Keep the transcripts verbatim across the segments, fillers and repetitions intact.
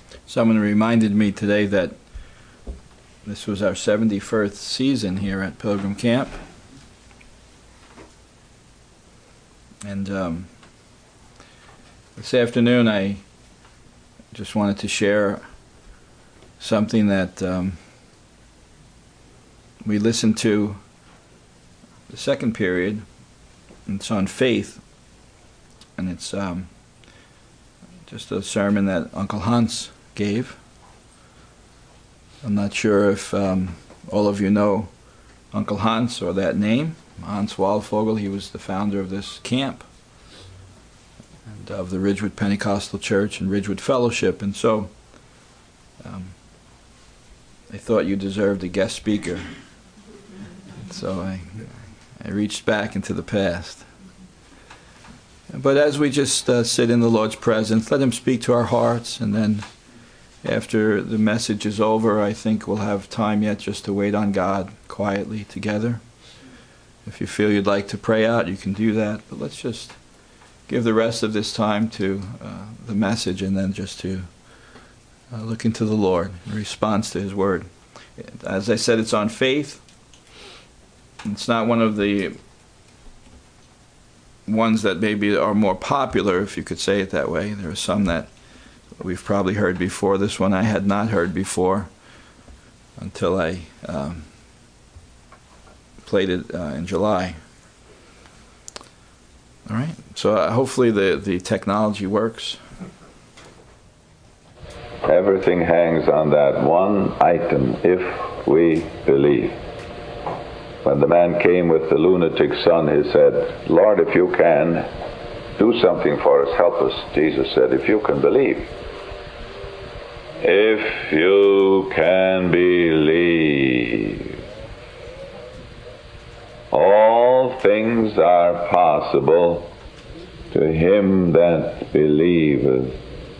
Someone reminded me today that this was our seventy-first season here at Pilgrim Camp. And um, this afternoon I just wanted to share something that um, we listened to the second period. It's on faith, and it's um, just a sermon that Uncle Hans gave. I'm not sure if um, all of you know Uncle Hans or that name. Hans Waldvogel. He was the founder of this camp and of the Ridgewood Pentecostal Church and Ridgewood Fellowship, and so um, I thought you deserved a guest speaker. So I, I reached back into the past. But as we just uh, sit in the Lord's presence, let Him speak to our hearts, and then after the message is over, I think we'll have time yet just to wait on God quietly together. If you feel you'd like to pray out, you can do that. But let's just give the rest of this time to uh, the message, and then just to uh, look into the Lord in response to His Word. As I said, it's on faith. It's not one of the ones that maybe are more popular, if you could say it that way. There are some that we've probably heard before. This one I had not heard before until I um, played it uh, in July. All right, so uh, hopefully the, the technology works. Everything hangs on that one item, if we believe. When the man came with the lunatic son, he said, "Lord, if you can, do something for us, help us." Jesus said, "If you can believe." If you can believe. All things are possible to him that believeth.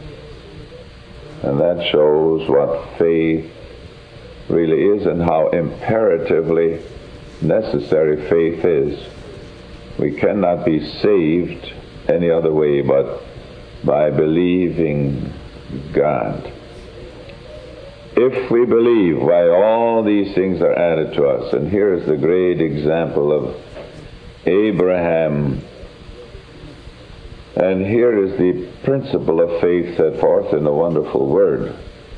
And that shows what faith really is and how imperatively necessary faith is. We cannot be saved any other way but by believing God. If we believe, why, all these things are added to us. And here is the great example of Abraham. And here is the principle of faith set forth in the wonderful Word.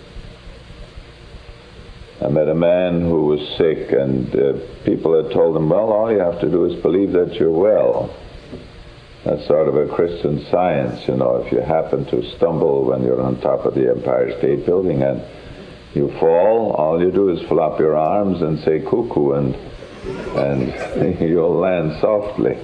I met a man who was sick, and uh, people had told him, well, all you have to do is believe that you're well. That's sort of a Christian science, you know. If you happen to stumble when you're on top of the Empire State Building and you fall, all you do is flop your arms and say cuckoo, and and you'll land softly.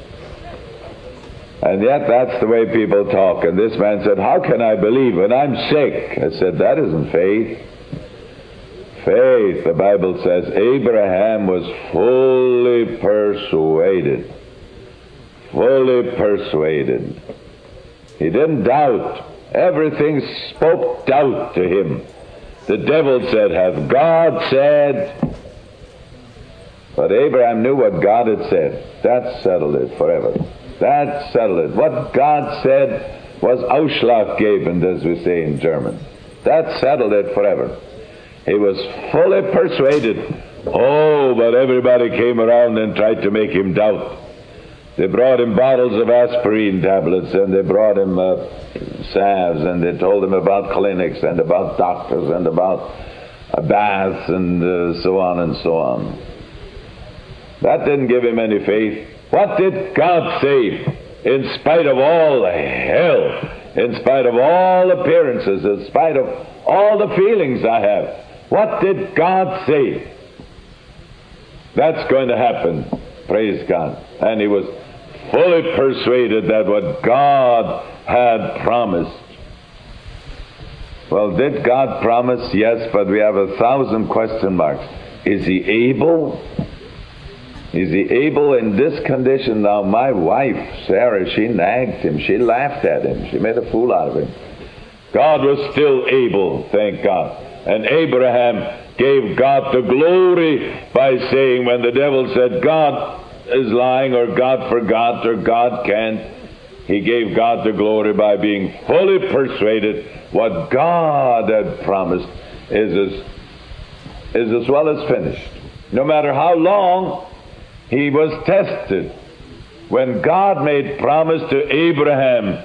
And yet that's the way people talk. And this man said, how can I believe when I'm sick? I said, that isn't faith. Faith, the Bible says, Abraham was fully persuaded. Fully persuaded. He didn't doubt. Everything spoke doubt to him. The devil said, hath God said? But Abraham knew what God had said. That settled it forever. That settled it. What God said was Ausschlaggebend, as we say in German. That settled it forever. He was fully persuaded. Oh, but everybody came around and tried to make him doubt. They brought him bottles of aspirin tablets, and they brought him uh, salves, and they told him about clinics and about doctors and about a bath and uh, so on and so on. That didn't give him any faith. What did God say? In spite of all hell, in spite of all appearances, in spite of all the feelings I have, what did God say? That's going to happen. Praise God. And he was fully persuaded that what God had promised. Well, did God promise? Yes, but we have a thousand question marks. Is he able? Is he able in this condition? Now, my wife, Sarah, she nagged him. She laughed at him. She made a fool out of him. God was still able, thank God. And Abraham gave God the glory by saying, when the devil said, God is lying, or God forgot, or God can't, he gave God the glory by being fully persuaded what God had promised is as, is as well as finished. No matter how long he was tested, when God made promise to Abraham,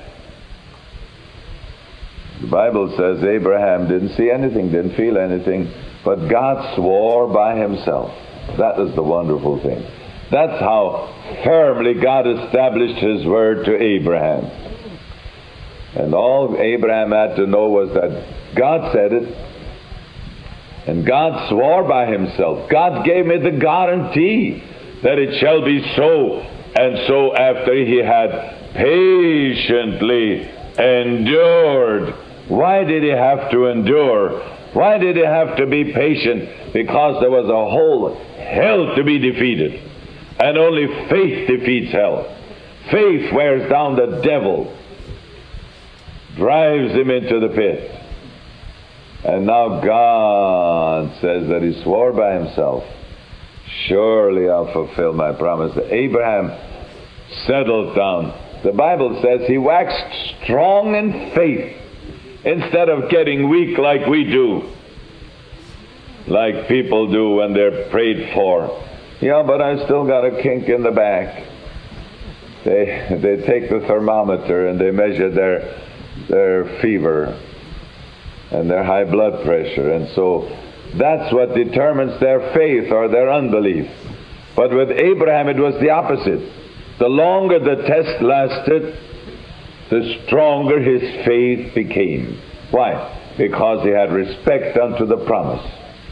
the Bible says Abraham didn't see anything, didn't feel anything, but God swore by himself. That is the wonderful thing. That's how firmly God established his word to Abraham. And all Abraham had to know was that God said it, and God swore by himself. God gave me the guarantee that it shall be so. And so after he had patiently endured. Why did he have to endure? Why did he have to be patient? Because there was a whole hell to be defeated. And only faith defeats hell. Faith wears down the devil, drives him into the pit. And now God says that he swore by himself, surely I'll fulfill my promise. Abraham settled down. The Bible says he waxed strong in faith instead of getting weak like we do, like people do when they're prayed for. Yeah, but I still got a kink in the back. They they take the thermometer and they measure their their fever and their high blood pressure, and so that's what determines their faith or their unbelief. But with Abraham it was the opposite. The longer the test lasted, the stronger his faith became. Why? Because he had respect unto the promise.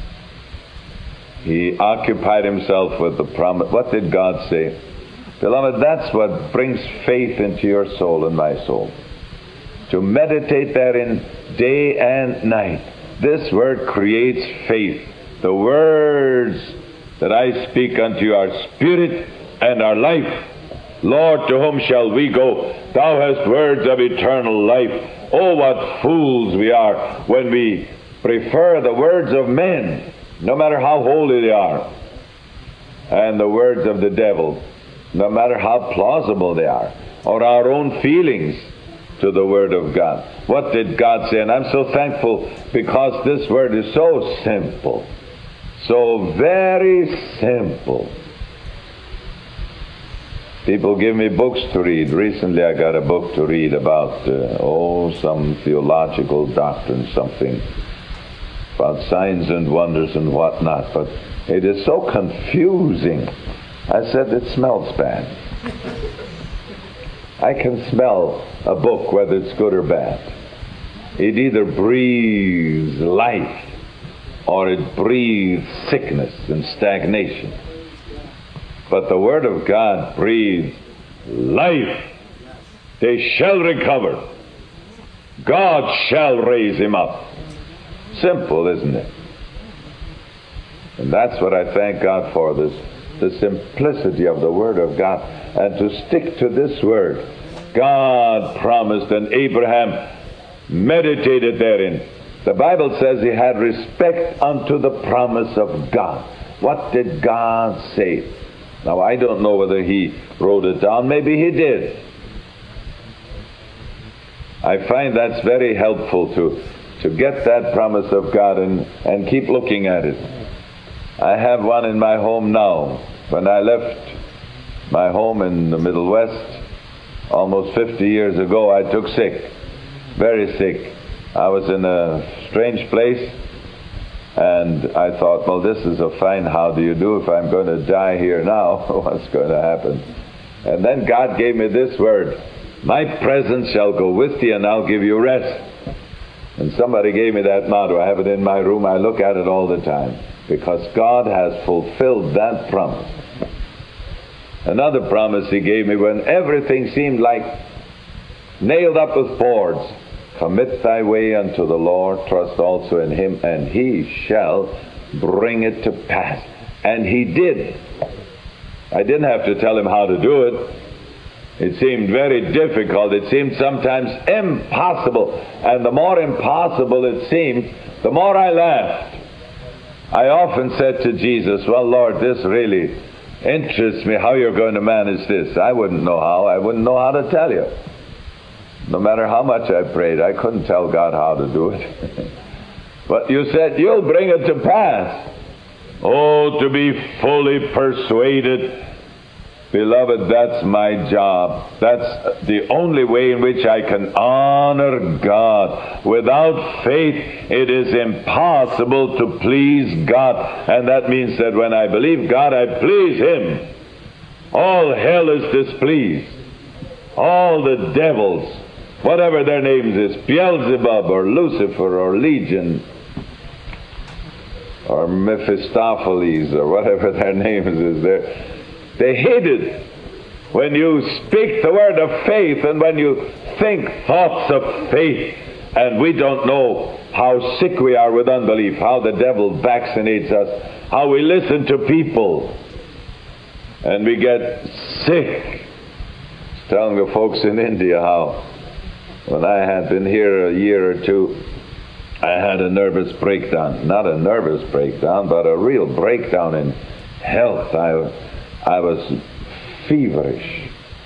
He occupied himself with the promise. What did God say? Beloved, that's what brings faith into your soul and my soul. To meditate therein day and night. This word creates faith. The words that I speak unto you are spirit and are life. Lord, to whom shall we go? Thou hast words of eternal life. Oh, what fools we are when we prefer the words of men, no matter how holy they are, and the words of the devil, no matter how plausible they are, or our own feelings, to the Word of God. What did God say? And I'm so thankful because this Word is so simple, so very simple. People give me books to read. Recently I got a book to read about, uh, oh, some theological doctrine, something about signs and wonders and whatnot, but it is so confusing. I said, it smells bad. I can smell a book, whether it's good or bad. It either breathes life or it breathes sickness and stagnation. But the Word of God breathes life. They shall recover. God shall raise him up. Simple, isn't it? And that's what I thank God for, this, the simplicity of the Word of God. And to stick to this Word, God promised, and Abraham meditated therein. The Bible says he had respect unto the promise of God. What did God say? Now, I don't know whether he wrote it down. Maybe he did. I find that's very helpful to, to get that promise of God and, and keep looking at it. I have one in my home now. When I left my home in the Middle West almost fifty years ago, I took sick, very sick. I was in a strange place, and I thought, well, this is a fine how do you do if I'm going to die here now. What's going to happen? And then God gave me this word, my presence shall go with thee, and I'll give you rest. And somebody gave me that motto. I have it in my room. I look at it all the time, because God has fulfilled that promise. Another promise he gave me when everything seemed like nailed up with boards. Commit thy way unto the Lord, trust also in him, and he shall bring it to pass. And he did. I didn't have to tell him how to do it. It seemed very difficult. It seemed sometimes impossible. And the more impossible it seemed, the more I laughed. I often said to Jesus, well, Lord, this really interests me, how you're going to manage this. I wouldn't know how. I wouldn't know how to tell you. No matter how much I prayed, I couldn't tell God how to do it. But you said, you'll bring it to pass. Oh, to be fully persuaded. Beloved, that's my job. That's the only way in which I can honor God. Without faith, it is impossible to please God. And that means that when I believe God, I please Him. All hell is displeased. All the devils, whatever their names is, Beelzebub or Lucifer or Legion or Mephistopheles or whatever their names is, they're They hate it when you speak the word of faith and when you think thoughts of faith. And we don't know how sick we are with unbelief, how the devil vaccinates us, how we listen to people and we get sick. I was telling the folks in India how when I had been here a year or two, I had a nervous breakdown. Not a nervous breakdown, but a real breakdown in health. I I was feverish.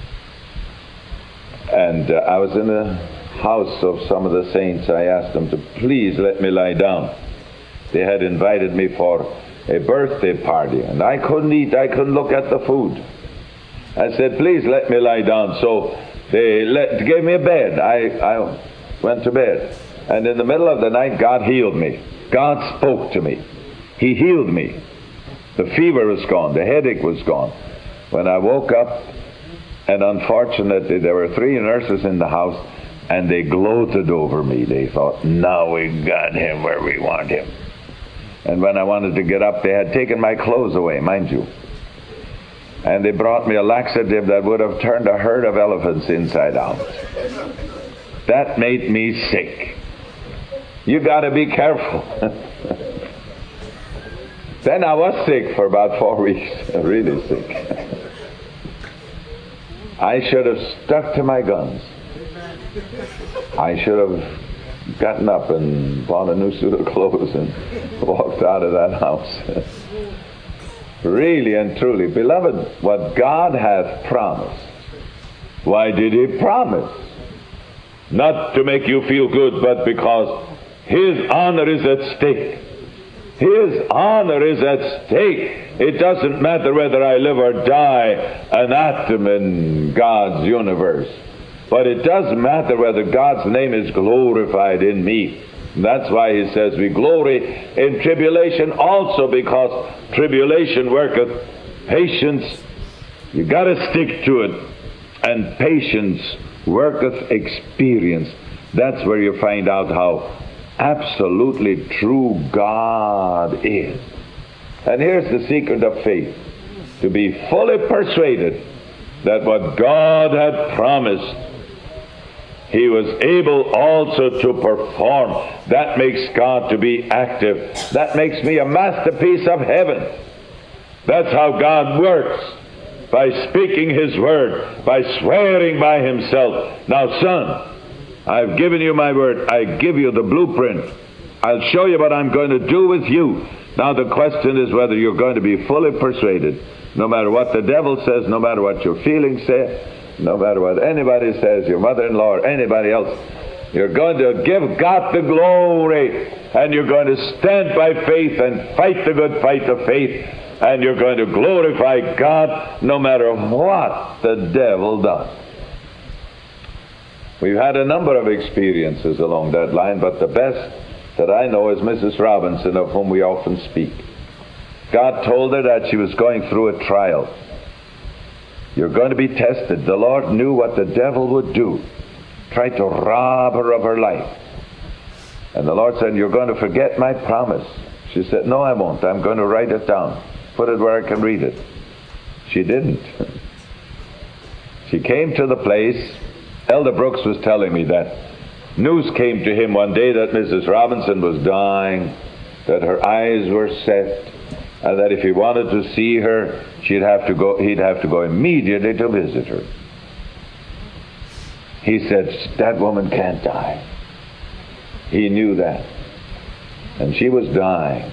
And uh, I was in the house of some of the saints. I asked them to please let me lie down. They had invited me for a birthday party, and I couldn't eat. I couldn't look at the food. I said, please let me lie down. So they let, gave me a bed. I, I went to bed. And in the middle of the night, God healed me. God spoke to me. He healed me. The fever was gone. The headache was gone. When I woke up, and unfortunately there were three nurses in the house, and they gloated over me. They thought, now we got him where we want him. And when I wanted to get up, they had taken my clothes away, mind you. And they brought me a laxative that would have turned a herd of elephants inside out. That made me sick. You got to be careful. Then I was sick for about four weeks, really sick. I should have stuck to my guns. I should have gotten up and bought a new suit of clothes and walked out of that house. Really and truly, beloved, what God hath promised. Why did He promise? Not to make you feel good, but because His honor is at stake. His honor is at stake. It doesn't matter whether I live or die, an atom in God's universe. But it does matter whether God's name is glorified in me. And that's why He says we glory in tribulation also, because tribulation worketh patience. You got to stick to it. And patience worketh experience. That's where you find out how absolutely true God is. And here's the secret of faith: to be fully persuaded that what God had promised, He was able also to perform. That makes God to be active. That makes me a masterpiece of heaven. That's how God works, by speaking His word, by swearing by Himself. Now, son, I've given you my word. I give you the blueprint. I'll show you what I'm going to do with you. Now the question is whether you're going to be fully persuaded, no matter what the devil says, no matter what your feelings say, no matter what anybody says, your mother-in-law or anybody else. You're going to give God the glory, and you're going to stand by faith and fight the good fight of faith, and you're going to glorify God no matter what the devil does. We've had a number of experiences along that line, but the best that I know is Missus Robinson, of whom we often speak. God told her that she was going through a trial. You're going to be tested. The Lord knew what the devil would do, try to rob her of her life. And the Lord said, you're going to forget my promise. She said, no, I won't. I'm going to write it down, put it where I can read it. She didn't. She came to the place. Elder Brooks was telling me that news came to him one day that Missus Robinson was dying, that her eyes were set, and that if he wanted to see her, she'd have to go. He'd have to go immediately to visit her. He said, that woman can't die. He knew that. And she was dying.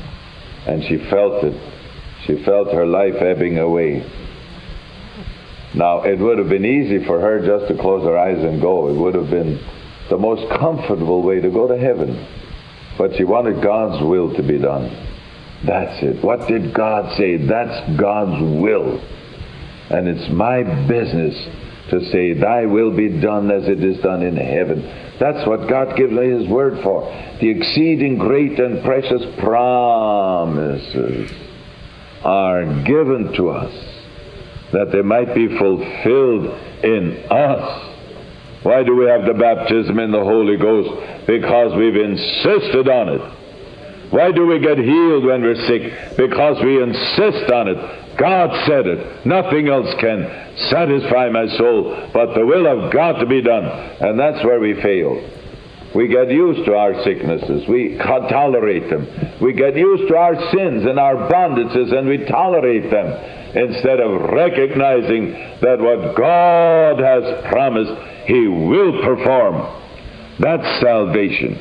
And she felt it. She felt her life ebbing away. Now, it would have been easy for her just to close her eyes and go. It would have been the most comfortable way to go to heaven. But she wanted God's will to be done. That's it. What did God say? That's God's will. And it's my business to say, thy will be done as it is done in heaven. That's what God gives His word for. The exceeding great and precious promises are given to us, that they might be fulfilled in us. Why do we have the baptism in the Holy Ghost? Because we've insisted on it. Why do we get healed when we're sick? Because we insist on it. God said it. Nothing else can satisfy my soul but the will of God to be done. And that's where we fail. We get used to our sicknesses. We tolerate them. We get used to our sins and our bondages, and we tolerate them instead of recognizing that what God has promised, He will perform. That's salvation.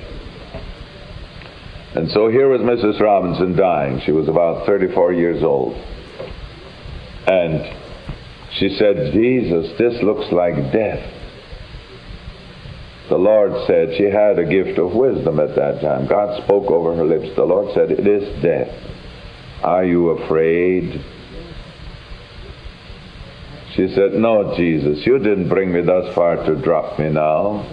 And so here was Missus Robinson dying. She was about thirty-four years old. And she said, Jesus, this looks like death. The Lord said, she had a gift of wisdom at that time. God spoke over her lips. The Lord said, it is death. Are you afraid? She said, no, Jesus, you didn't bring me thus far to drop me now.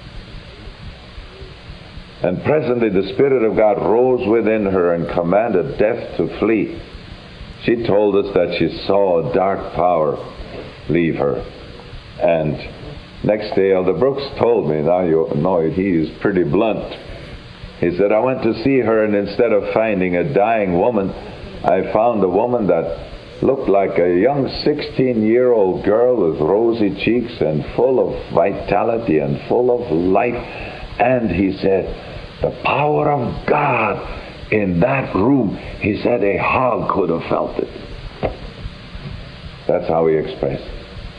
And presently the Spirit of God rose within her and commanded death to flee. She told us that she saw a dark power leave her. And next day, Elder Brooks told me, now you know he is pretty blunt. He said, I went to see her, and instead of finding a dying woman, I found a woman that looked like a young sixteen-year-old girl with rosy cheeks and full of vitality and full of life. And he said, the power of God in that room, he said a hog could have felt it. That's how he expressed it.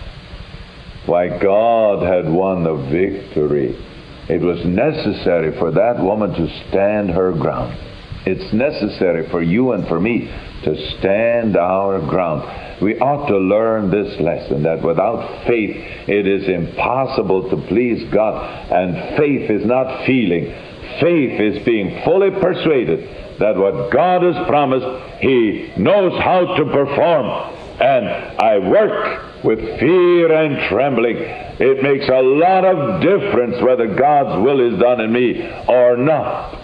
Why, God had won the victory. It was necessary for that woman to stand her ground. It's necessary for you and for me to stand our ground. We ought to learn this lesson, that without faith it is impossible to please God. And faith is not feeling. Faith is being fully persuaded that what God has promised, He knows how to perform. And I work with fear and trembling. It makes a lot of difference whether God's will is done in me or not.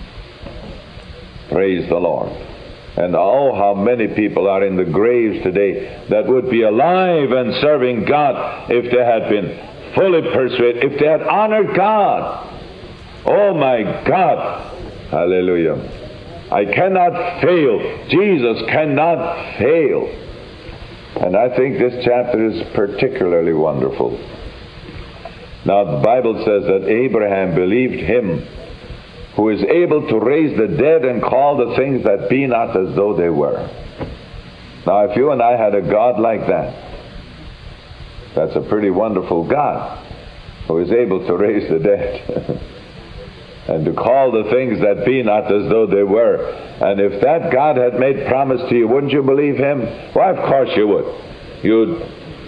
Praise the Lord. And oh, how many people are in the graves today that would be alive and serving God if they had been fully persuaded, if they had honored God. Oh my God. Hallelujah. I cannot fail. Jesus cannot fail. And I think this chapter is particularly wonderful. Now, the Bible says that Abraham believed Him who is able to raise the dead and call the things that be not as though they were. Now, if you and I had a God like that, that's a pretty wonderful God who is able to raise the dead and to call the things that be not as though they were. And if that God had made promise to you, wouldn't you believe Him? Why, of course you would. You'd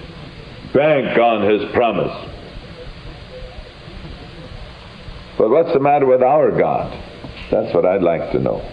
bank on His promise. But what's the matter with our God? That's what I'd like to know.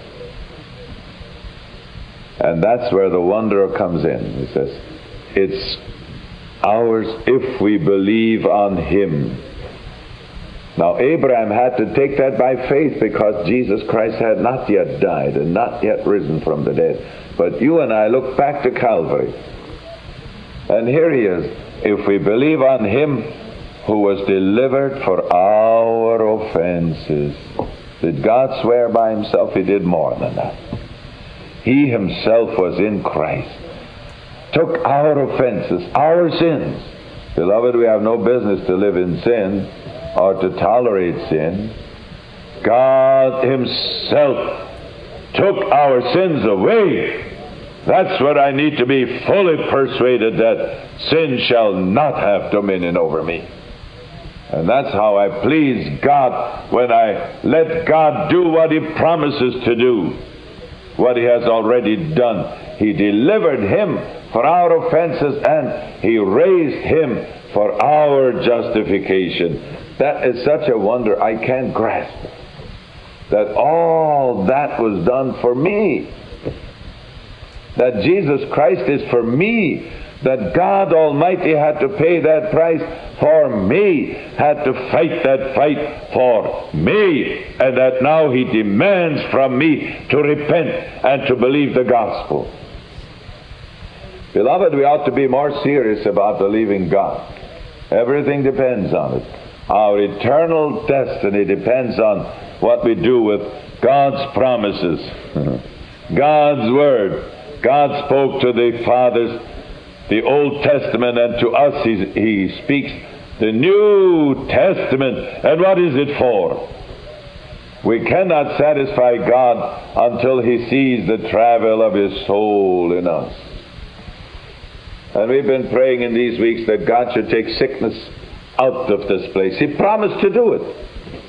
And that's where the wonder comes in. He says, it's ours if we believe on Him. Now, Abraham had to take that by faith because Jesus Christ had not yet died and not yet risen from the dead. But you and I look back to Calvary. And here He is. If we believe on Him who was delivered for our offenses. Did God swear by Himself? He did more than that. He Himself was in Christ. Took our offenses, our sins. Beloved, we have no business to live in sin or to tolerate sin. God Himself took our sins away. That's what I need to be fully persuaded, that sin shall not have dominion over me. And that's how I please God, when I let God do what He promises to do, what He has already done. He delivered Him for our offenses, and he raised him for our justification. That is such a wonder I can't grasp. That all that was done for me. That Jesus Christ is for me. That God Almighty had to pay that price for me, had to fight that fight for me, and that now he demands from me to repent and to believe the gospel. Beloved, we ought to be more serious about believing God. Everything depends on it. Our eternal destiny depends on what we do with God's promises. God's Word. God spoke to the fathers the Old Testament, and to us he, he speaks the New Testament. And what is it for? We cannot satisfy God until he sees the travail of his soul in us. And we've been praying in these weeks that God should take sickness out of this place. He promised to do it.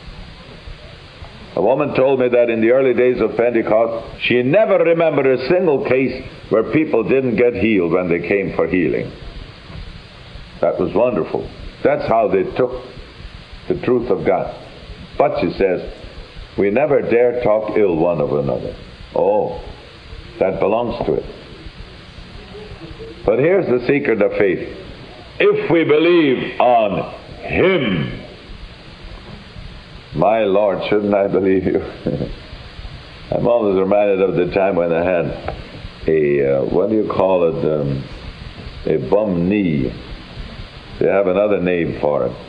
A woman told me that in the early days of Pentecost, she never remembered a single case where people didn't get healed when they came for healing. That was wonderful. That's how they took the truth of God. But, she says, we never dare talk ill one of another. Oh, that belongs to it. But here's the secret of faith. If we believe on him, my Lord, shouldn't I believe you? I'm always reminded of the time when I had a, uh, what do you call it, um, a bum knee. They have another name for it.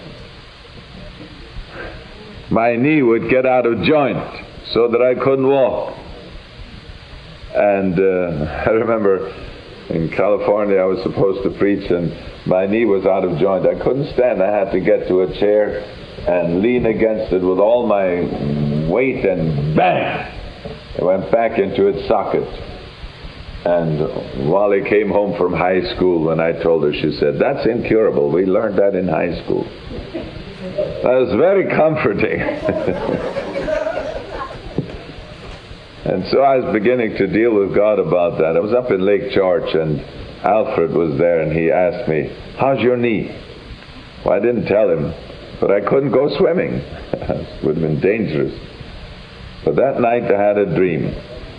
My knee would get out of joint so that I couldn't walk. And uh, I remember in California I was supposed to preach, and my knee was out of joint. I couldn't stand. I had to get to a chair and lean against it with all my weight, and bang! It went back into its socket. And Wally came home from high school. When I told her, she said, "That's incurable. We learned that in high school." That was very comforting. And so I was beginning to deal with God about that. I was up in Lake George, and Alfred was there, and he asked me, "How's your knee?" Well, I didn't tell him, but I couldn't go swimming. It would have been dangerous. But that night I had a dream.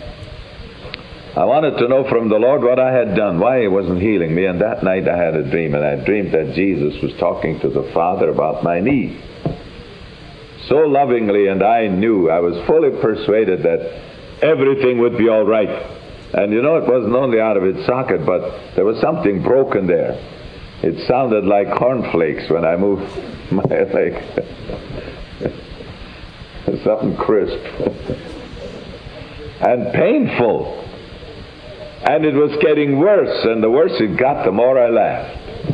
I wanted to know from the Lord what I had done, why he wasn't healing me, and that night I had a dream, and I dreamed that Jesus was talking to the Father about my knee. So lovingly, and I knew, I was fully persuaded that everything would be all right. And you know, it wasn't only out of its socket, but there was something broken there. It sounded like cornflakes when I moved my leg. Something crisp. And painful. And it was getting worse, and the worse it got, the more I laughed.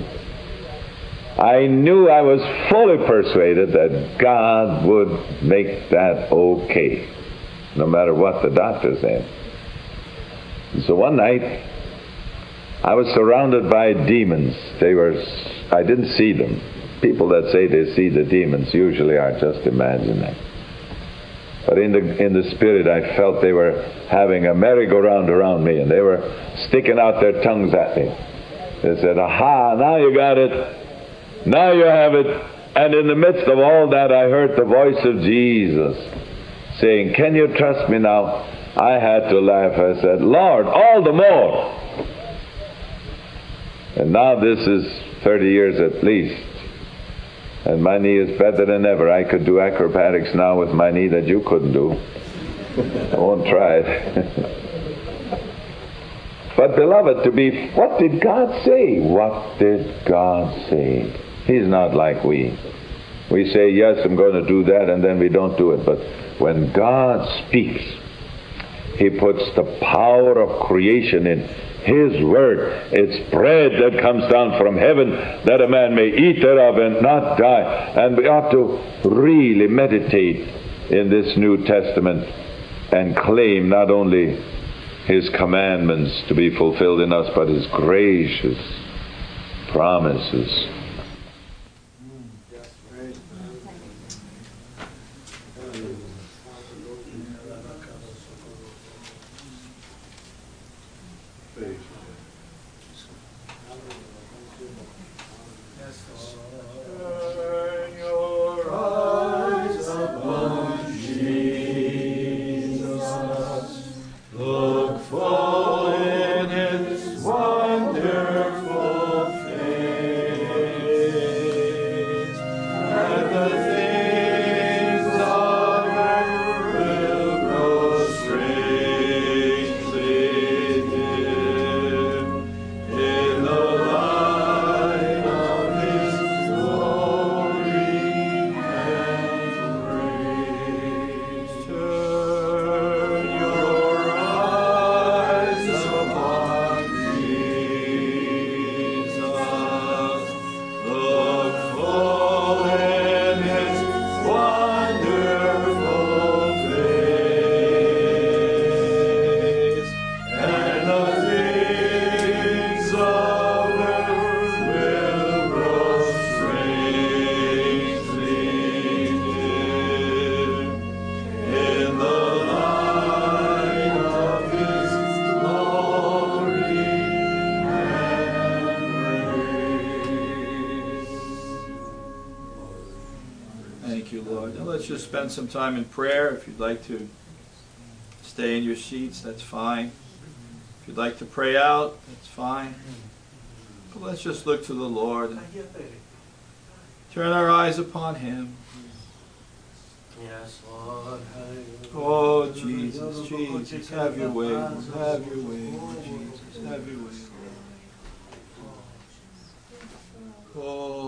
I knew, I was fully persuaded that God would make that okay, no matter what the doctor said. And so one night, I was surrounded by demons. They were, I didn't see them. People that say they see the demons usually are just imagining. But in the in the spirit, I felt they were having a merry-go-round around me, and they were sticking out their tongues at me. They said, "Aha, now you got it. Now you have it." And in the midst of all that, I heard the voice of Jesus saying, "Can you trust me now?" I had to laugh. I said, "Lord, all the more." And now this is thirty years at least. And my knee is better than ever. I could do acrobatics now with my knee that you couldn't do. I won't try it. But beloved, to be, what did God say? What did God say? He's not like we. We say, yes, I'm going to do that, and then we don't do it. But when God speaks, he puts the power of creation in his word. It's bread that comes down from heaven, that a man may eat thereof and not die. And we ought to really meditate in this New Testament and claim not only his commandments to be fulfilled in us, but his gracious promises. Thank you, Lord. Now let's just spend some time in prayer. If you'd like to stay in your seats, that's fine. If you'd like to pray out, that's fine. But let's just look to the Lord and turn our eyes upon Him. Yes, Lord. Oh, Jesus, Jesus, have your way, Lord. Have your way, Lord Jesus. Have your way, Lord. Oh,